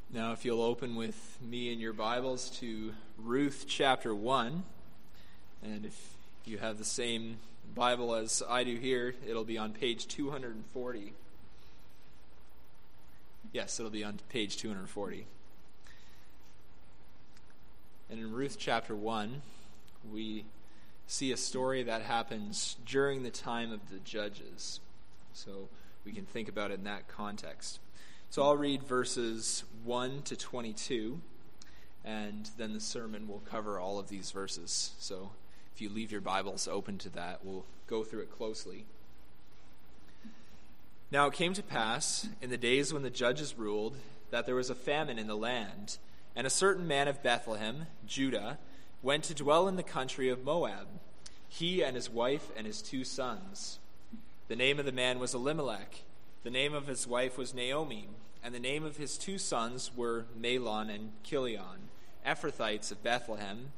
Now, if you'll open with me in your Bibles to Ruth chapter 1, and if you have the same Bible as I do here, it'll be on page 240. Yes, it'll be on page 240. And in Ruth chapter 1, we see a story that happens during the time of the judges. So we can think about it in that context. So I'll read verses 1 to 22, and then the sermon will cover all of these verses. So if you leave your Bibles open to that, we'll go through it closely. Now it came to pass, in the days when the judges ruled, that there was a famine in the land, and a certain man of Bethlehem, Judah, went to dwell in the country of Moab, he and his wife and his 2 sons. The name of the man was Elimelech. The name of his wife was Naomi, and the name of his 2 sons were Mahlon and Chilion, Ephrathites of Bethlehem,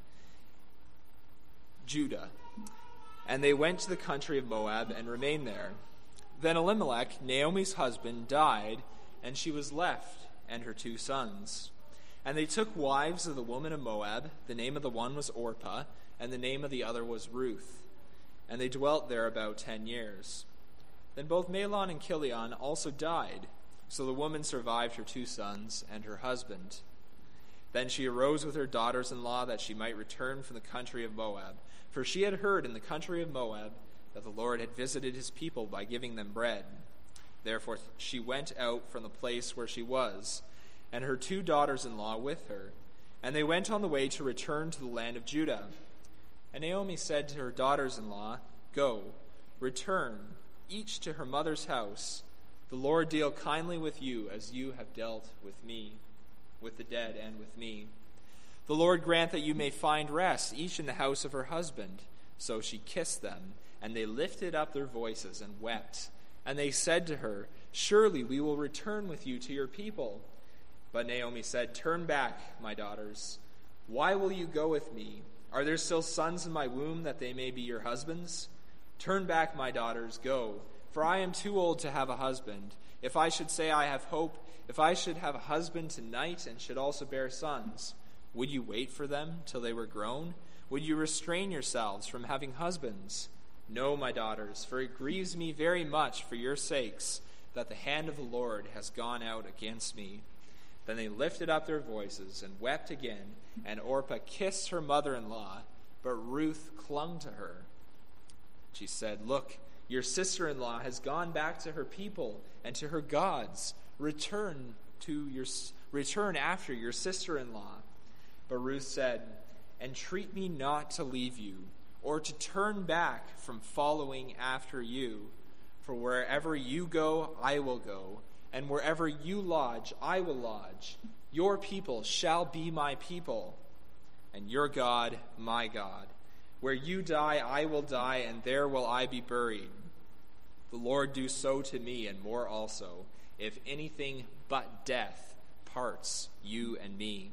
Judah. And they went to the country of Moab and remained there. Then Elimelech, Naomi's husband, died, and she was left and her 2 sons. And they took wives of the women of Moab. The name of the one was Orpah, and the name of the other was Ruth. And they dwelt there about 10 years. Then both Mahlon and Chilion also died, so the woman survived her 2 sons and her husband. Then she arose with her daughters-in-law that she might return from the country of Moab, for she had heard in the country of Moab that the Lord had visited his people by giving them bread. Therefore she went out from the place where she was, and her 2 daughters-in-law with her, and they went on the way to return to the land of Judah. And Naomi said to her daughters-in-law, "Go, return, each to her mother's house. The Lord deal kindly with you as you have dealt with me, with the dead and with me. The Lord grant that you may find rest, each in the house of her husband." So she kissed them, and they lifted up their voices and wept. And they said to her, "Surely we will return with you to your people." But Naomi said, "Turn back, my daughters. Why will you go with me? Are there still sons in my womb that they may be your husbands? Turn back, my daughters, go, for I am too old to have a husband. If I should say I have hope, if I should have a husband tonight and should also bear sons, would you wait for them till they were grown? Would you restrain yourselves from having husbands? No, my daughters, for it grieves me very much for your sakes that the hand of the Lord has gone out against me." Then they lifted up their voices and wept again, and Orpah kissed her mother-in-law, but Ruth clung to her. She said, "Look, your sister-in-law has gone back to her people and to her gods. Return after your sister-in-law." But Ruth said, "Entreat me not to leave you, or to turn back from following after you. For wherever you go, I will go, and wherever you lodge, I will lodge. Your people shall be my people, and your God my God. Where you die, I will die, and there will I be buried. The Lord do so to me, and more also, if anything but death parts you and me."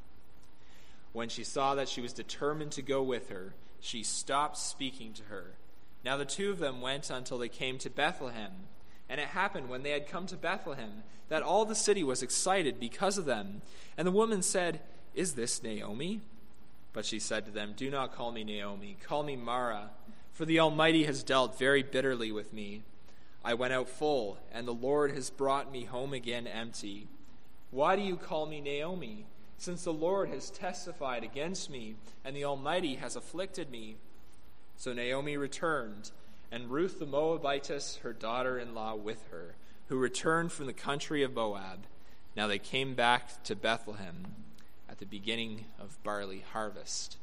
When she saw that she was determined to go with her, she stopped speaking to her. Now the 2 of them went until they came to Bethlehem. And it happened when they had come to Bethlehem that all the city was excited because of them. And the woman said, "Is this Naomi?" But she said to them, "Do not call me Naomi, call me Mara, for the Almighty has dealt very bitterly with me. I went out full, and the Lord has brought me home again empty. Why do you call me Naomi, since the Lord has testified against me, and the Almighty has afflicted me?" So Naomi returned, and Ruth the Moabitess, her daughter-in-law, with her, who returned from the country of Moab. Now they came back to Bethlehem at the beginning of barley harvest.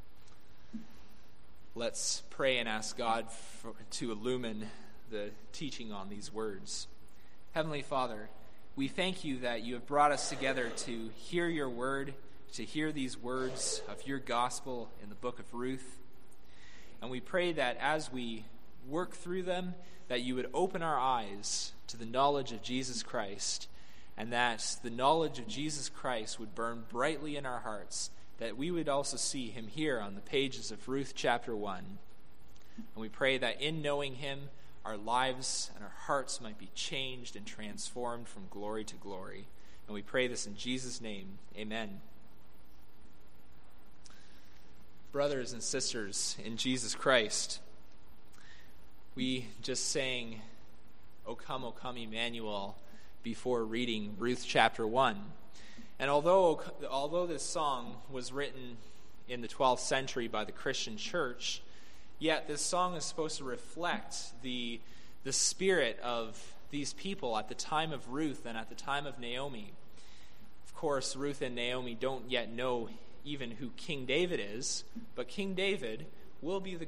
Let's pray and ask God to illumine the teaching on these words. Heavenly Father, we thank you that you have brought us together to hear your word, to hear these words of your gospel in the book of Ruth. And we pray that as we work through them, that you would open our eyes to the knowledge of Jesus Christ, and that the knowledge of Jesus Christ would burn brightly in our hearts, that we would also see him here on the pages of Ruth chapter 1. And we pray that in knowing him, our lives and our hearts might be changed and transformed from glory to glory. And we pray this in Jesus' name. Amen. Brothers and sisters in Jesus Christ, we just sang, O come, Emmanuel, before reading Ruth chapter 1. And although this song was written in the 12th century by the Christian church, yet this song is supposed to reflect the spirit of these people at the time of Ruth and at the time of Naomi. Of course, Ruth and Naomi don't yet know even who King David is, but King David will be the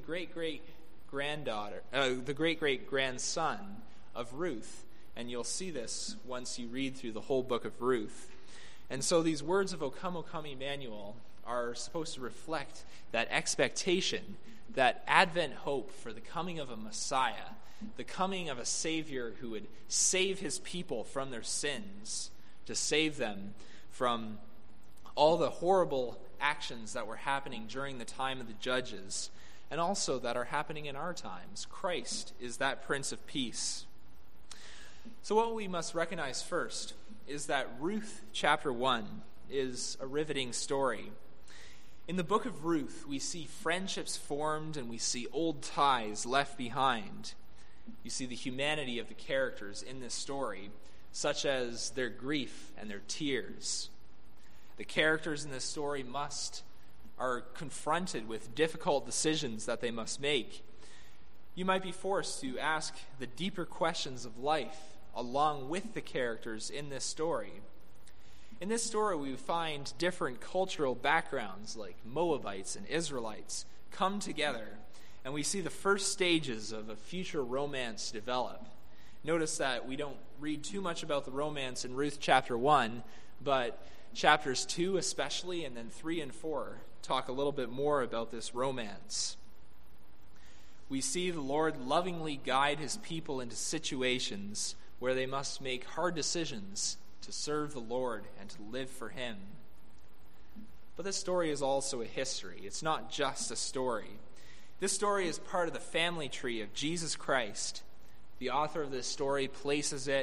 great-great-grandson of Ruth, and you'll see this once you read through the whole book of Ruth. And so these words of O come, Emmanuel are supposed to reflect that expectation, that Advent hope for the coming of a Messiah, the coming of a Savior who would save his people from their sins, to save them from all the horrible actions that were happening during the time of the judges, and also that are happening in our times. Christ is that Prince of Peace. So what we must recognize first is that Ruth chapter 1 is a riveting story. In the book of Ruth, we see friendships formed and we see old ties left behind. You see the humanity of the characters in this story, such as their grief and their tears. The characters in this story are confronted with difficult decisions that they must make. You might be forced to ask the deeper questions of life along with the characters in this story. In this story, we find different cultural backgrounds like Moabites and Israelites come together, and we see the first stages of a future romance develop. Notice that we don't read too much about the romance in Ruth chapter 1, but chapters 2 especially, and then 3 and 4 talk a little bit more about this romance. We see the Lord lovingly guide his people into situations where they must make hard decisions to serve the Lord and to live for him. But this story is also a history. It's not just a story. This story is part of the family tree of Jesus Christ. The author of this story places a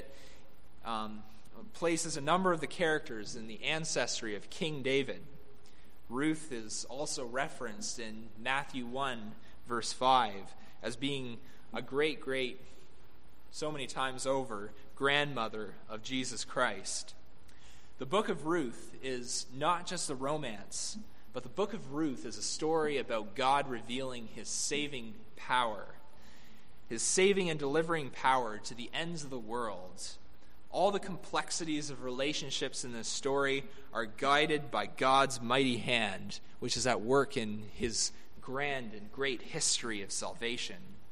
number of the characters in the ancestry of King David. Ruth is also referenced in Matthew 1, verse 5, as being a great, so many times over, grandmother of Jesus Christ. The book of Ruth is not just a romance, but the book of Ruth is a story about God revealing his saving power, his saving and delivering power to the ends of the world. All the complexities of relationships in this story are guided by God's mighty hand, which is at work in his grand and great history of salvation.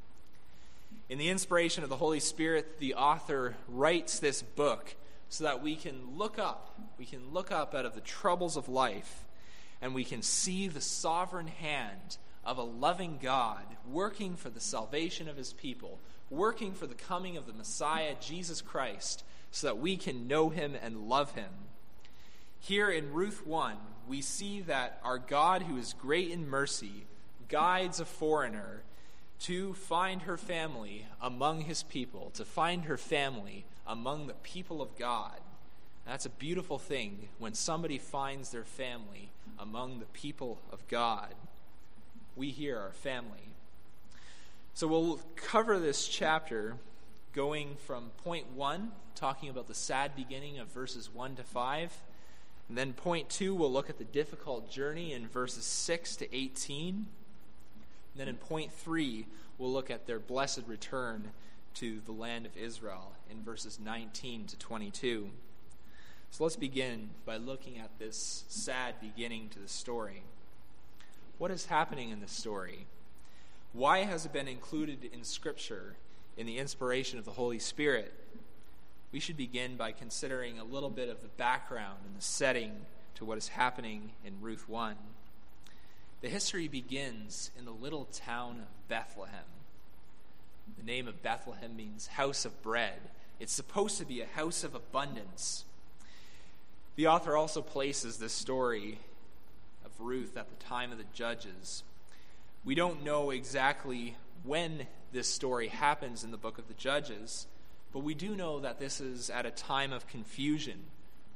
In the inspiration of the Holy Spirit, the author writes this book so that we can look up out of the troubles of life, and we can see the sovereign hand of a loving God working for the salvation of his people, working for the coming of the Messiah, Jesus Christ, so that we can know him and love him. Here in Ruth 1, we see that our God, who is great in mercy, guides a foreigner to find her family among his people, to find her family among the people of God. That's a beautiful thing when somebody finds their family among the people of God. We here are family. So we'll cover this chapter going from point 1, talking about the sad beginning of verses 1 to 5. And then point 2, we'll look at the difficult journey in verses 6 to 18. And then in point 3, we'll look at their blessed return to the land of Israel in verses 19 to 22. So let's begin by looking at this sad beginning to the story. What is happening in this story? Why has it been included in Scripture in the inspiration of the Holy Spirit? We should begin by considering a little bit of the background and the setting to what is happening in Ruth 1. The history begins in the little town of Bethlehem. The name of Bethlehem means house of bread. It's supposed to be a house of abundance. The author also places this story of Ruth at the time of the judges. We don't know exactly when this story happens in the book of the Judges, but we do know that this is at a time of confusion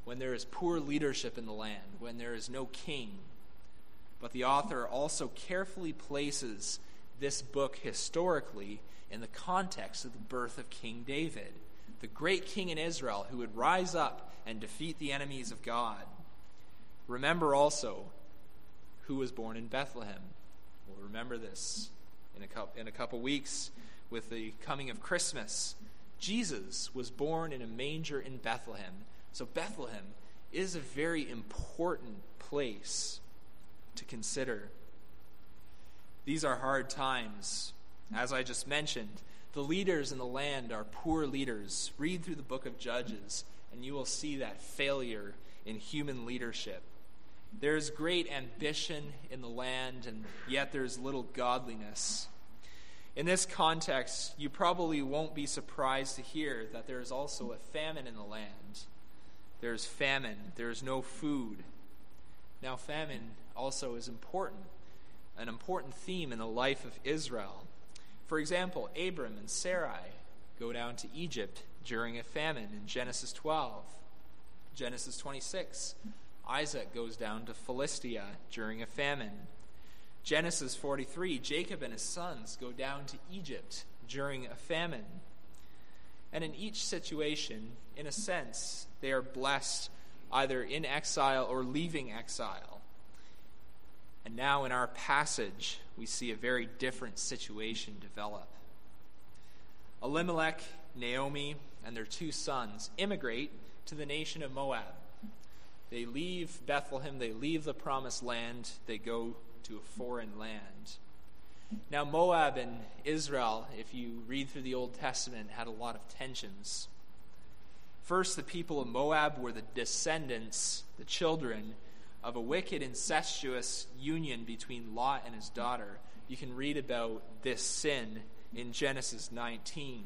when there is poor leadership in the land, when there is no king. But the author also carefully places this book historically in the context of the birth of King David, the great king in Israel who would rise up and defeat the enemies of God. Remember also who was born in Bethlehem. We'll remember this in a couple weeks with the coming of Christmas. Jesus was born in a manger in Bethlehem. So Bethlehem is a very important place to consider. These are hard times. As I just mentioned, the leaders in the land are poor leaders. Read through the book of Judges, and you will see that failure in human leadership. There is great ambition in the land, and yet there is little godliness. In this context, you probably won't be surprised to hear that there is also a famine in the land. There is famine. There is no food. Now, famine also is important, an important theme in the life of Israel. For example, Abram and Sarai go down to Egypt during a famine in Genesis 12. Genesis 26, Isaac goes down to Philistia during a famine. Genesis 43, Jacob and his sons go down to Egypt during a famine. And in each situation, in a sense, they are blessed either in exile or leaving exile. And now in our passage, we see a very different situation develop. Elimelech, Naomi, and their two sons immigrate to the nation of Moab. They leave Bethlehem, they leave the promised land, they go to a foreign land. Now, Moab and Israel, if you read through the Old Testament, had a lot of tensions. First, the people of Moab were the descendants, the children, of a wicked, incestuous union between Lot and his daughter. You can read about this sin in Genesis 19.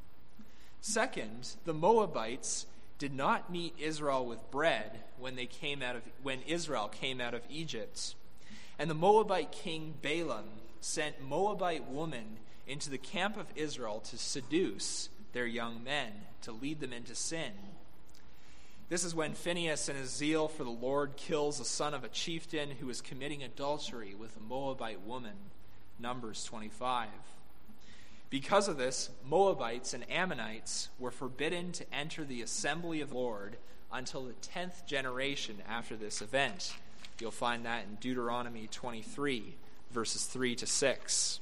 Second, the Moabites did not meet Israel with bread when Israel came out of Egypt. And the Moabite king Balaam sent Moabite women into the camp of Israel to seduce their young men, to lead them into sin. This is when Phinehas, in his zeal for the Lord, kills the son of a chieftain who was committing adultery with a Moabite woman. Numbers 25. Because of this, Moabites and Ammonites were forbidden to enter the assembly of the Lord until the 10th generation after this event. You'll find that in Deuteronomy 23, verses 3 to 6.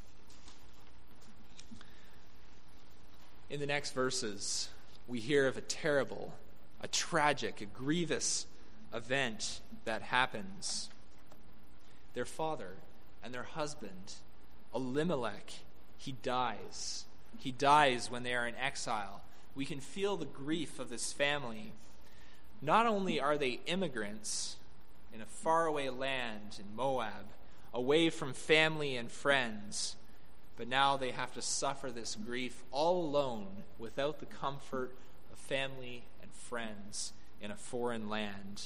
In the next verses, we hear of a terrible, a tragic, a grievous event that happens. Their father and their husband, Elimelech, he dies. He dies when they are in exile. We can feel the grief of this family. Not only are they immigrants in a faraway land in Moab, away from family and friends, but now they have to suffer this grief all alone without the comfort of family and friends in a foreign land.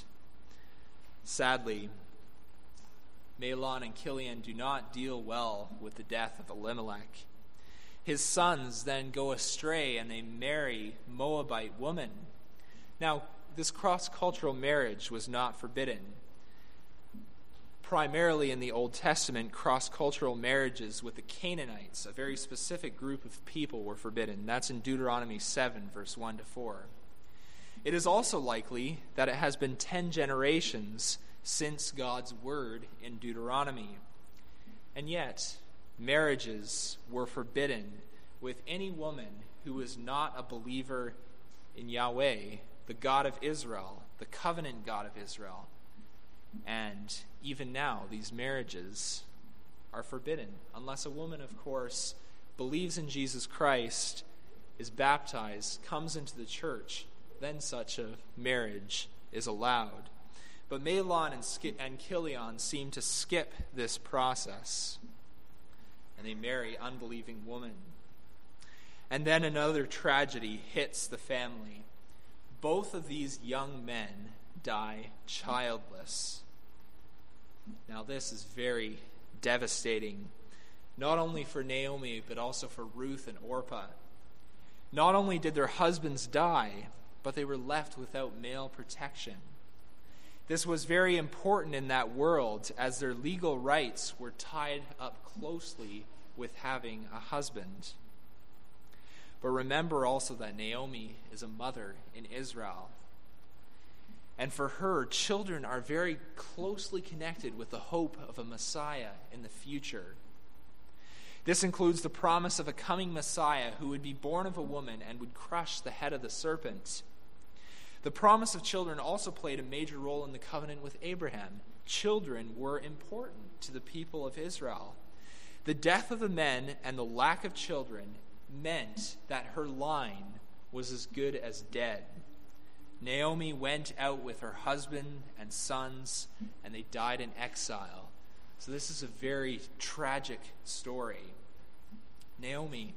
Sadly, Mahlon and Chilion do not deal well with the death of Elimelech. His sons then go astray and they marry Moabite women. Now, this cross-cultural marriage was not forbidden. Primarily in the Old Testament, cross-cultural marriages with the Canaanites, a very specific group of people, were forbidden. That's in Deuteronomy 7, verse 1 to 4. It is also likely that it has been 10 generations since God's word in Deuteronomy. And yet, marriages were forbidden with any woman who was not a believer in Yahweh, the God of Israel, the covenant God of Israel. And even now, these marriages are forbidden, unless a woman, of course, believes in Jesus Christ, is baptized, comes into the church, then such a marriage is allowed. But Mahlon and Chilion seem to skip this process, and they marry unbelieving women. And then another tragedy hits the family. Both of these young men die childless. Now this is very devastating, not only for Naomi, but also for Ruth and Orpah. Not only did their husbands die, but they were left without male protection. This was very important in that world, as their legal rights were tied up closely with having a husband. But remember also that Naomi is a mother in Israel. And for her, children are very closely connected with the hope of a Messiah in the future. This includes the promise of a coming Messiah who would be born of a woman and would crush the head of the serpent. The promise of children also played a major role in the covenant with Abraham. Children were important to the people of Israel. The death of the men and the lack of children meant that her line was as good as dead. Naomi went out with her husband and sons, and they died in exile. So this is a very tragic story. Naomi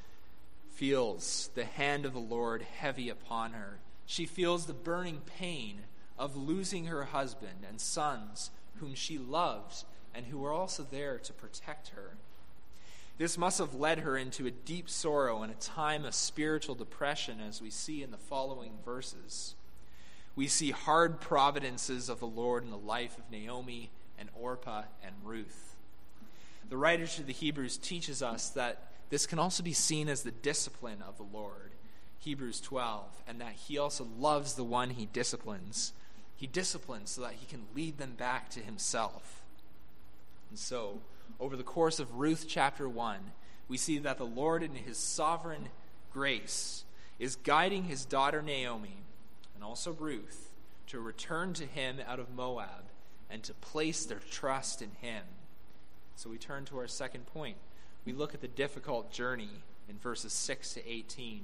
feels the hand of the Lord heavy upon her. She feels the burning pain of losing her husband and sons whom she loved and who were also there to protect her. This must have led her into a deep sorrow and a time of spiritual depression, as we see in the following verses. We see hard providences of the Lord in the life of Naomi and Orpah and Ruth. The writer to the Hebrews teaches us that this can also be seen as the discipline of the Lord, Hebrews 12, and that he also loves the one he disciplines. He disciplines so that he can lead them back to himself. And so, over the course of Ruth chapter 1, we see that the Lord in his sovereign grace is guiding his daughter Naomi and also Ruth to return to him out of Moab and to place their trust in him. So we turn to our second point. We look at the difficult journey in verses 6 to 18.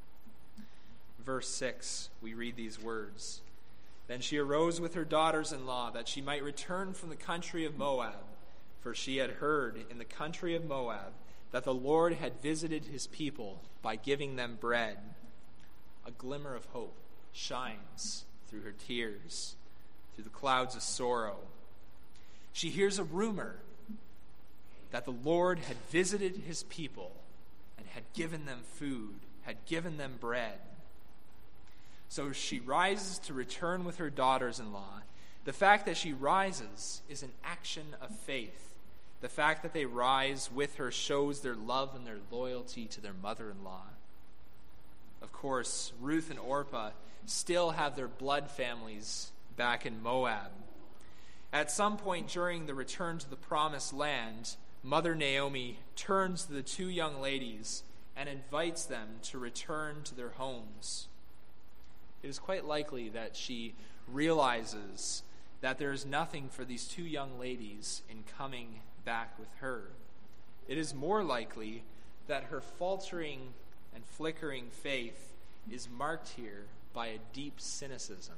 Verse 6, we read these words. Then she arose with her daughters-in-law that she might return from the country of Moab, for she had heard in the country of Moab that the Lord had visited his people by giving them bread. A glimmer of hope shines through her tears, through the clouds of sorrow. She hears a rumor that the Lord had visited his people and had given them food, had given them bread. So she rises to return with her daughters-in-law. The fact that she rises is an action of faith. The fact that they rise with her shows their love and their loyalty to their mother-in-law. Of course, Ruth and Orpah still have their blood families back in Moab. At some point during the return to the promised land, Mother Naomi turns to the two young ladies and invites them to return to their homes. It is quite likely that she realizes that there is nothing for these two young ladies in coming back with her. It is more likely that her faltering and flickering faith is marked here by a deep cynicism.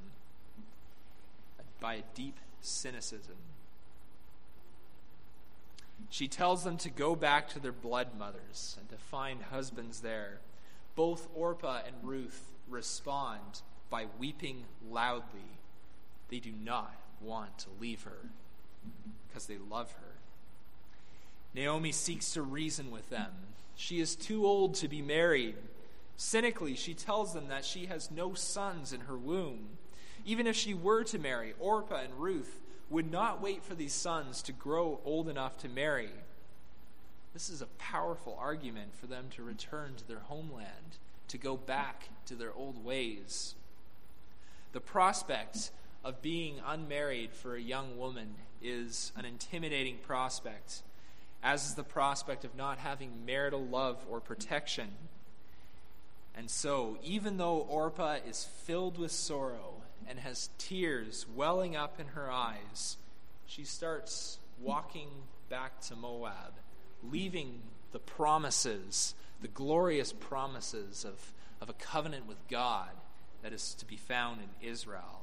She tells them to go back to their blood mothers and to find husbands there. Both Orpah and Ruth respond by weeping loudly. They do not want to leave her because they love her. Naomi seeks to reason with them. She is too old to be married. Cynically, she tells them that she has no sons in her womb. Even if she were to marry, Orpah and Ruth would not wait for these sons to grow old enough to marry. This is a powerful argument for them to return to their homeland, to go back to their old ways. The prospect of being unmarried for a young woman is an intimidating prospect, as is the prospect of not having marital love or protection. And so, even though Orpah is filled with sorrow and has tears welling up in her eyes, she starts walking back to Moab, leaving the promises, the glorious promises of a covenant with God that is to be found in Israel.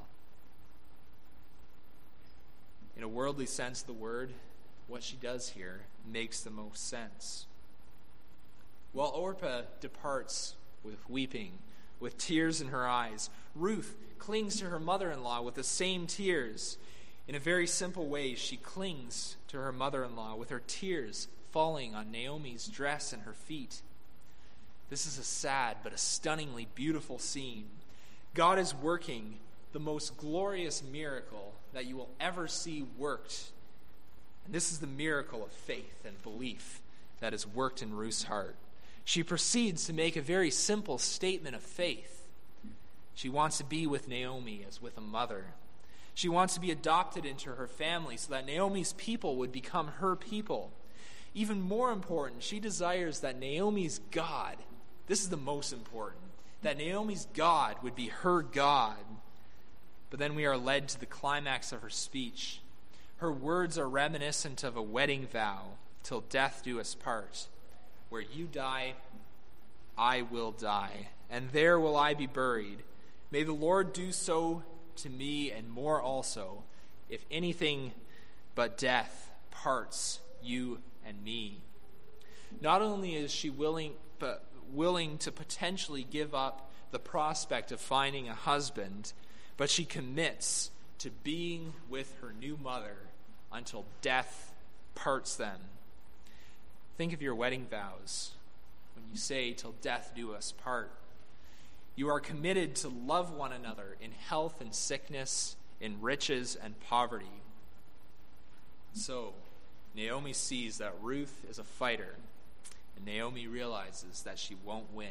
In a worldly sense of the word, what she does here makes the most sense. While Orpah departs with weeping, with tears in her eyes, Ruth clings to her mother-in-law with the same tears. In a very simple way, she clings to her mother-in-law with her tears falling on Naomi's dress and her feet. This is a sad but a stunningly beautiful scene. God is working the most glorious miracle that you will ever see worked. And this is the miracle of faith and belief that is worked in Ruth's heart. She proceeds to make a very simple statement of faith. She wants to be with Naomi as with a mother. She wants to be adopted into her family so that Naomi's people would become her people. Even more important, she desires that Naomi's God, this is the most important, that Naomi's God would be her God. But then we are led to the climax of her speech. Her words are reminiscent of a wedding vow, till death do us part. Where you die, I will die, and there will I be buried. May the Lord do so to me and more also, if anything but death parts you and me. Not only is she willing to potentially give up the prospect of finding a husband, but she commits to being with her new mother until death parts them. Think of your wedding vows when you say, till death do us part. You are committed to love one another in health and sickness, in riches and poverty. So, Naomi sees that Ruth is a fighter, and Naomi realizes that she won't win.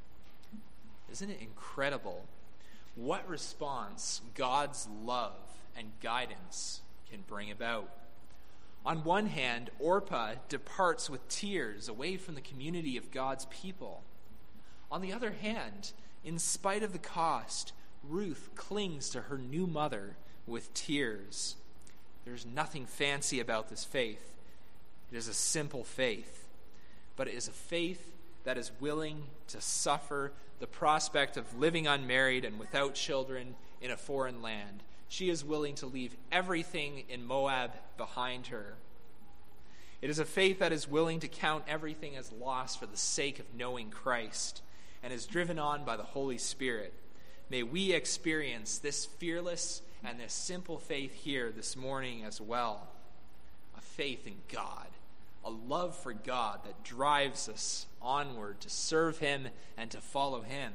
Isn't it incredible what response God's love and guidance can bring about? On one hand, Orpah departs with tears away from the community of God's people. On the other hand, in spite of the cost, Ruth clings to her new mother with tears. There's nothing fancy about this faith. It is a simple faith, but it is a faith that is willing to suffer the prospect of living unmarried and without children in a foreign land. She is willing to leave everything in Moab behind her. It is a faith that is willing to count everything as lost for the sake of knowing Christ and is driven on by the Holy Spirit. May we experience this fearless and this simple faith here this morning as well. A faith in God, a love for God that drives us onward to serve Him and to follow Him.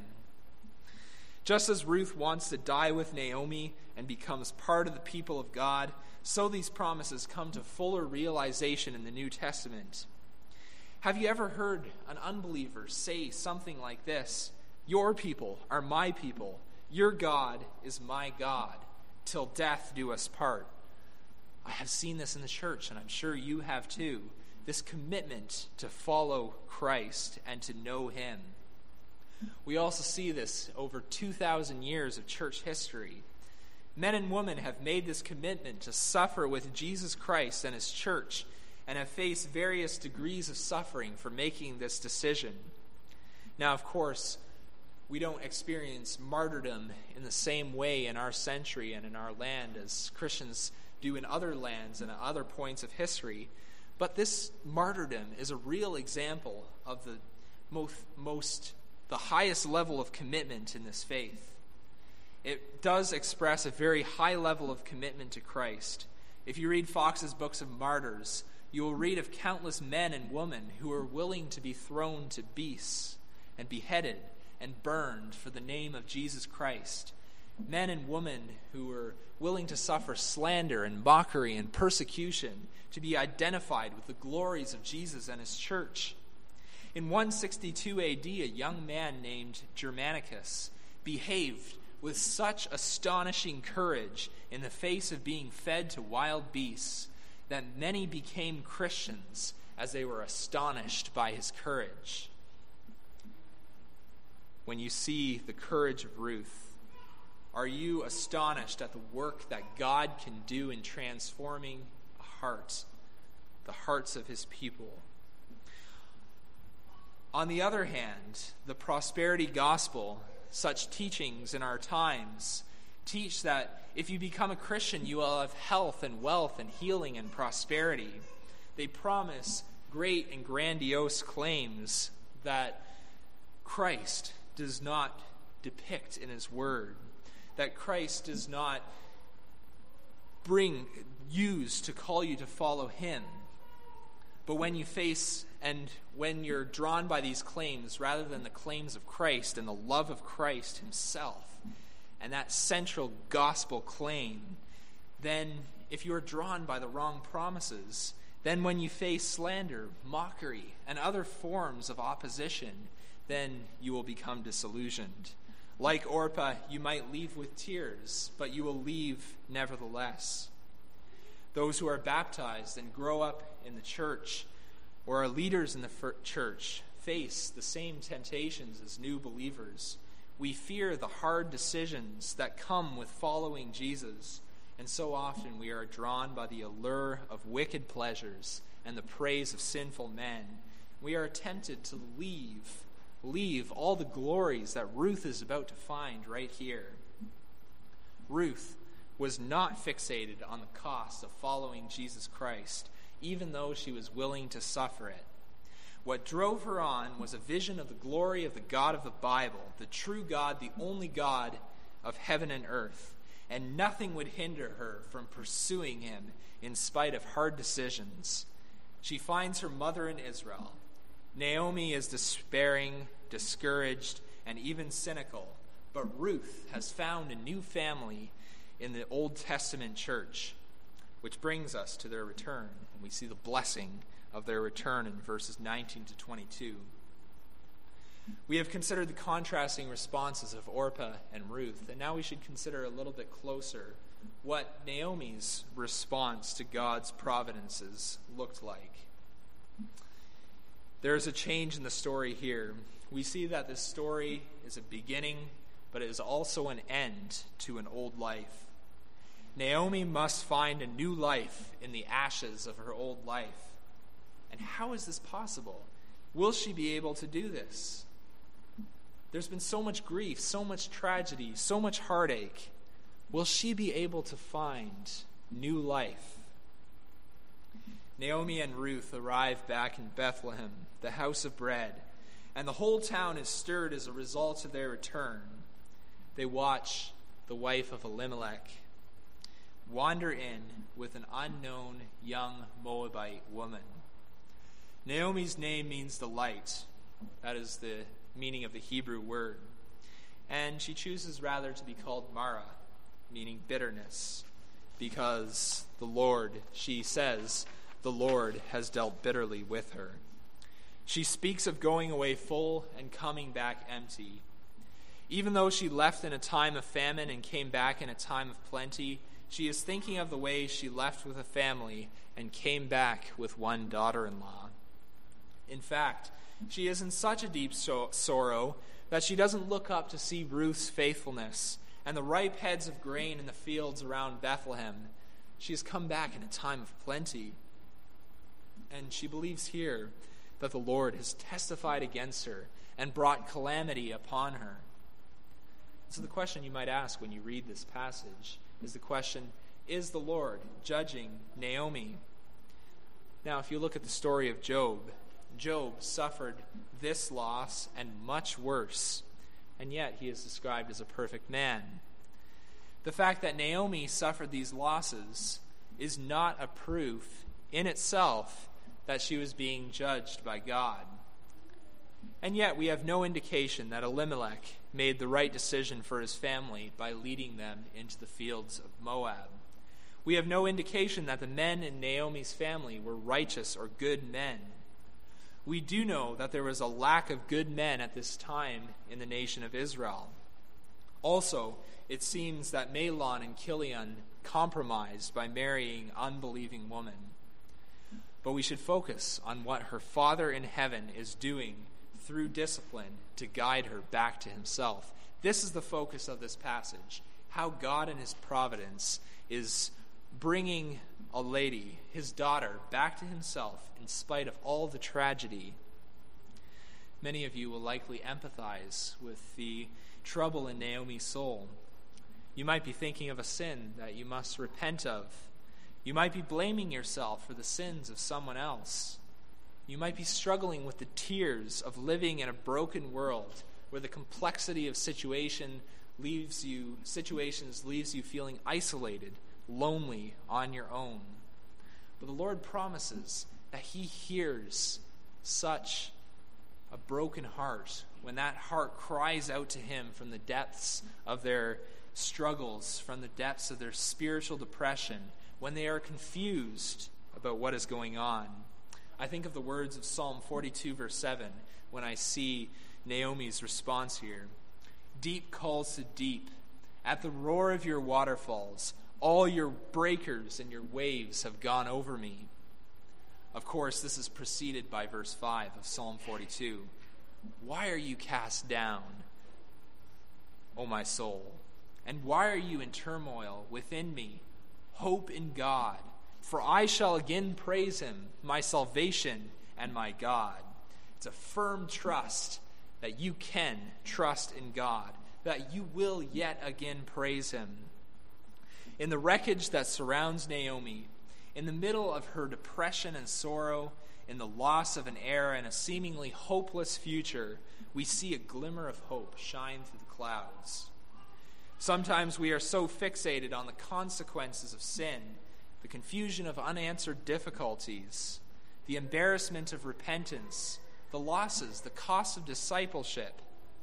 Just as Ruth wants to die with Naomi and becomes part of the people of God, so these promises come to fuller realization in the New Testament. Have you ever heard an unbeliever say something like this? Your people are my people. Your God is my God. Till death do us part. I have seen this in the church, and I'm sure you have too. This commitment to follow Christ and to know Him. We also see this over 2,000 years of church history. Men and women have made this commitment to suffer with Jesus Christ and His church and have faced various degrees of suffering for making this decision. Now, of course, we don't experience martyrdom in the same way in our century and in our land as Christians do in other lands and at other points of history. But this martyrdom is a real example of the highest level of commitment in this faith. It does express a very high level of commitment to Christ. If you read Fox's Books of Martyrs, you will read of countless men and women who are willing to be thrown to beasts and beheaded and burned for the name of Jesus Christ. Men and women who were willing to suffer slander and mockery and persecution to be identified with the glories of Jesus and His church. In 162 AD, a young man named Germanicus behaved with such astonishing courage in the face of being fed to wild beasts that many became Christians as they were astonished by his courage. When you see the courage of Ruth, are you astonished at the work that God can do in transforming a heart, the hearts of His people? On the other hand, the prosperity gospel, such teachings in our times, teach that if you become a Christian, you will have health and wealth and healing and prosperity. They promise great and grandiose claims that Christ does not depict in His word, that Christ does not use to call you to follow Him. But when you face and when you're drawn by these claims, rather than the claims of Christ and the love of Christ Himself, and that central gospel claim, then if you are drawn by the wrong promises, then when you face slander, mockery, and other forms of opposition, then you will become disillusioned. Like Orpah, you might leave with tears, but you will leave nevertheless. Those who are baptized and grow up in the church or are leaders in the church face the same temptations as new believers. We fear the hard decisions that come with following Jesus, and so often we are drawn by the allure of wicked pleasures and the praise of sinful men. We are tempted to leave all the glories that Ruth is about to find right here. Ruth was not fixated on the cost of following Jesus Christ, even though she was willing to suffer it. What drove her on was a vision of the glory of the God of the Bible, the true God, the only God of heaven and earth, and nothing would hinder her from pursuing him in spite of hard decisions. She finds her mother in Israel. Naomi is despairing, discouraged, and even cynical, but Ruth has found a new family in the Old Testament church, which brings us to their return. And we see the blessing of their return in verses 19 to 22. We have considered the contrasting responses of Orpah and Ruth, and now we should consider a little bit closer what Naomi's response to God's providences looked like. There is a change in the story here. We see that this story is a beginning, but it is also an end to an old life. Naomi must find a new life in the ashes of her old life. And how is this possible? Will she be able to do this? There's been so much grief, so much tragedy, so much heartache. Will she be able to find new life? Naomi and Ruth arrive back in Bethlehem, the house of bread, and the whole town is stirred as a result of their return. They watch the wife of Elimelech wander in with an unknown young Moabite woman. Naomi's name means the light. That is the meaning of the Hebrew word. And she chooses rather to be called Mara, meaning bitterness, because the Lord, she says, the Lord has dealt bitterly with her. She speaks of going away full and coming back empty. Even though she left in a time of famine and came back in a time of plenty, she is thinking of the way she left with a family and came back with one daughter-in-law. In fact, she is in such a deep sorrow that she doesn't look up to see Ruth's faithfulness and the ripe heads of grain in the fields around Bethlehem. She has come back in a time of plenty. And she believes here that the Lord has testified against her and brought calamity upon her. So the question you might ask when you read this passage is the question, is the Lord judging Naomi? Now, if you look at the story of Job, Job suffered this loss and much worse, and yet he is described as a perfect man. The fact that Naomi suffered these losses is not a proof in itself that she was being judged by God. And yet we have no indication that Elimelech made the right decision for his family by leading them into the fields of Moab. We have no indication that the men in Naomi's family were righteous or good men. We do know that there was a lack of good men at this time in the nation of Israel. Also, it seems that Mahlon and Chilion compromised by marrying unbelieving women. But we should focus on what her Father in heaven is doing through discipline to guide her back to himself. This is the focus of this passage, how God in his providence is bringing a lady, his daughter, back to himself in spite of all the tragedy. Many of you will likely empathize with the trouble in Naomi's soul. You might be thinking of a sin that you must repent of. You might be blaming yourself for the sins of someone else. You might be struggling with the tears of living in a broken world where the complexity of situations leaves you feeling isolated, lonely on your own. But the Lord promises that he hears such a broken heart when that heart cries out to him from the depths of their struggles from the depths of their spiritual depression, when they are confused about what is going on. I think of the words of Psalm 42, verse 7, when I see Naomi's response here. Deep calls to deep. At the roar of your waterfalls, all your breakers and your waves have gone over me. Of course, this is preceded by verse 5 of Psalm 42. Why are you cast down, O my soul? And why are you in turmoil within me? Hope in God, for I shall again praise him, my salvation and my God. It's a firm trust that you can trust in God, that you will yet again praise him. In the wreckage that surrounds Naomi, in the middle of her depression and sorrow, in the loss of an heir and a seemingly hopeless future, we see a glimmer of hope shine through the clouds. Sometimes we are so fixated on the consequences of sin, the confusion of unanswered difficulties, the embarrassment of repentance, the losses, the cost of discipleship,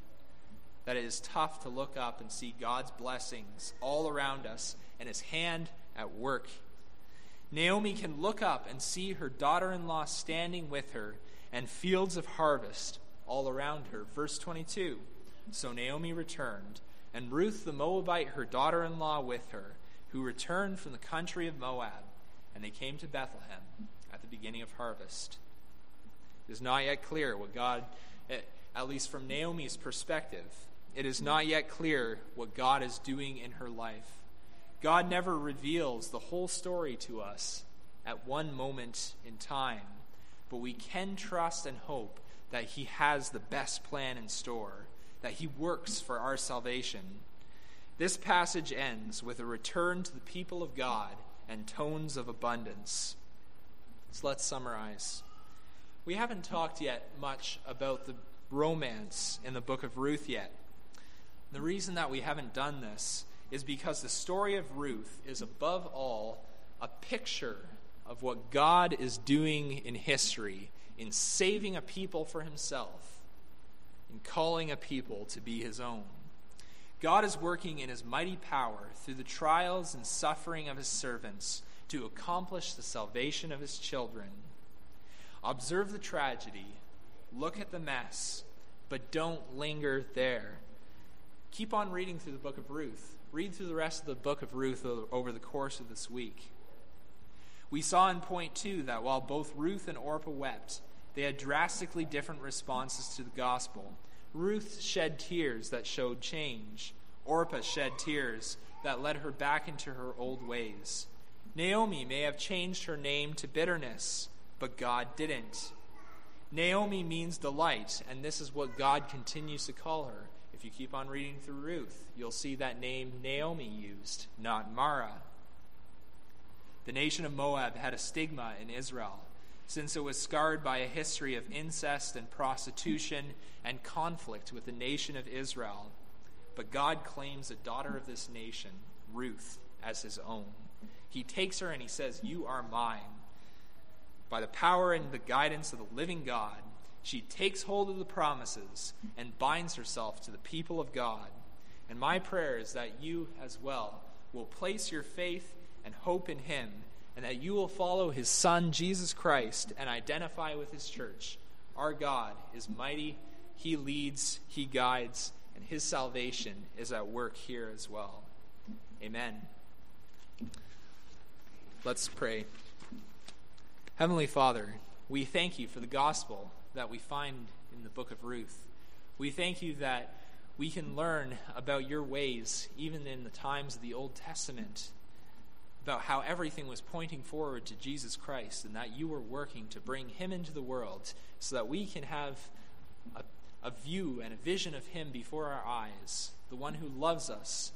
that it is tough to look up and see God's blessings all around us and his hand at work. Naomi can look up and see her daughter-in-law standing with her and fields of harvest all around her. Verse 22, so Naomi returned, and Ruth the Moabite, her daughter-in-law, with her, who returned from the country of Moab, and they came to Bethlehem at the beginning of harvest. It is not yet clear what God, at least from Naomi's perspective, it is not yet clear what God is doing in her life. God never reveals the whole story to us at one moment in time, but we can trust and hope that he has the best plan in store, that he works for our salvation. This passage ends with a return to the people of God and tones of abundance. So let's summarize. We haven't talked yet much about the romance in the book of Ruth yet. The reason that we haven't done this is because the story of Ruth is above all a picture of what God is doing in history in saving a people for himself, in calling a people to be his own. God is working in his mighty power through the trials and suffering of his servants to accomplish the salvation of his children. Observe the tragedy, look at the mess, but don't linger there. Keep on reading through the book of Ruth. Read through the rest of the book of Ruth over the course of this week. We saw in point 2 that while both Ruth and Orpah wept, they had drastically different responses to the gospel. Ruth shed tears that showed change. Orpah shed tears that led her back into her old ways. Naomi may have changed her name to bitterness, but God didn't. Naomi means delight, and this is what God continues to call her. If you keep on reading through Ruth, you'll see that name Naomi used, not Mara. The nation of Moab had a stigma in Israel, since it was scarred by a history of incest and prostitution and conflict with the nation of Israel. But God claims a daughter of this nation, Ruth, as his own. He takes her and he says, "You are mine." By the power and the guidance of the living God, she takes hold of the promises and binds herself to the people of God. And my prayer is that you as well will place your faith and hope in him, and that you will follow his Son, Jesus Christ, and identify with his church. Our God is mighty, he leads, he guides, and his salvation is at work here as well. Amen. Let's pray. Heavenly Father, we thank you for the gospel that we find in the book of Ruth. We thank you that we can learn about your ways even in the times of the Old Testament, about how everything was pointing forward to Jesus Christ and that you were working to bring him into the world so that we can have a view and a vision of him before our eyes, the one who loves us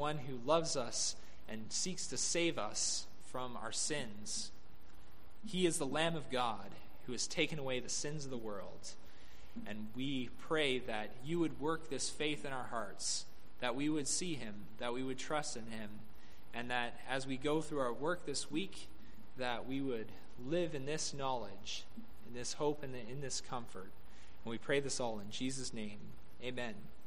and seeks to save us from our sins. He is the Lamb of God who has taken away the sins of the world. And we pray that you would work this faith in our hearts, that we would see him, that we would trust in him, and that as we go through our work this week, that we would live in this knowledge, in this hope, and in this comfort. And we pray this all in Jesus' name. Amen.